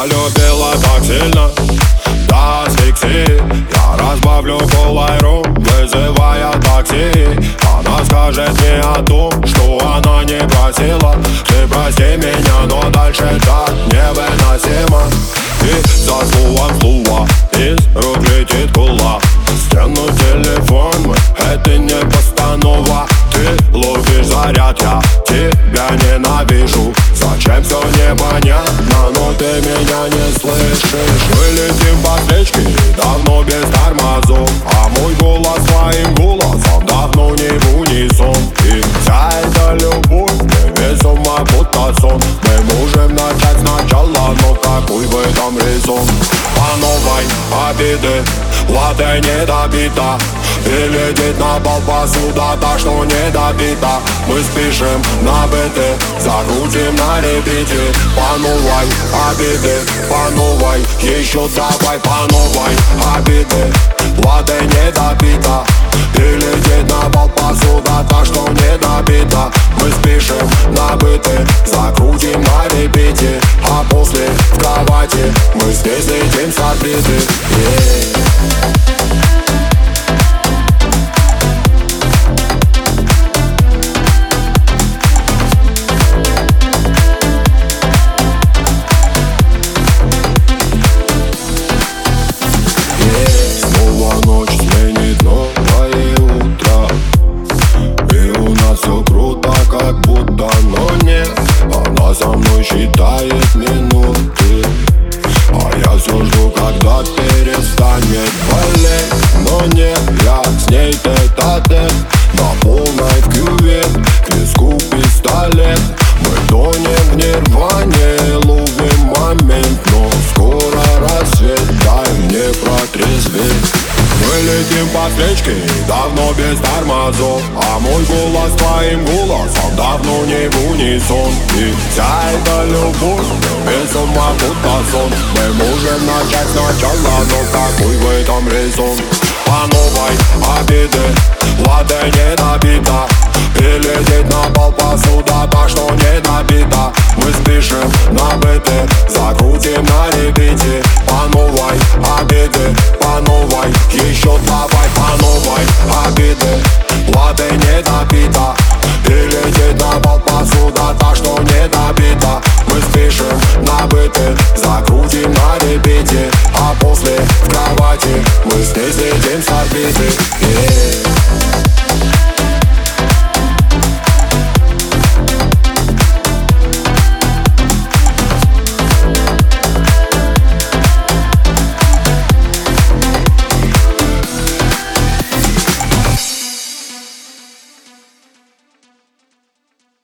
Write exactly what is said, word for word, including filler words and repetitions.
полюбила так сильно до асфиксии. Я разбавлю колой ром, вызывая такси. Она скажет мне о том, что она не просила. Ты прости меня, но дальше так невыносимо. И за словом слово из рук летит кулак. Стянуть телефон мой, это не постанова. Ты ловишь заряд, я тебя ненавижу. Зачем все непонятно, но ты меня не слышишь. Мы летим по встречке, давно без тормозов. А мой голос твоим голосом давно не в унисон. И вся эта любовь невесома, будто сон. Мы можем начать сначала, но какой в этом резон? По новой обиды, латте не добита. И летит на пол посуда, так что не добита. Мы спешим на быты, закрутим на репите. По новой обиды, по новой, еще давай по новой обиды. Латте не добита. И летит на пол посуда, так что не добита. Мы спешим на быты, закрутим на репите. А после в кровати мы здесь летим с орбиты. Yeah. Считает минуты, а я все жду, когда перестанет болеть. Но нет, я с ней тет-а-тет, на полной в кювет, к виску пистолет. Мы тонем в нирване, ловим момент, но скоро рассвет, дай мне протрезветь. Мы летим по встречке, давно без тормозов. А мой голос твоим голосом давно не в унисон. И вся эта любовь без ума, будто сон. Мы можем начать сначала, но какой в этом резон? По новой обиды, латте не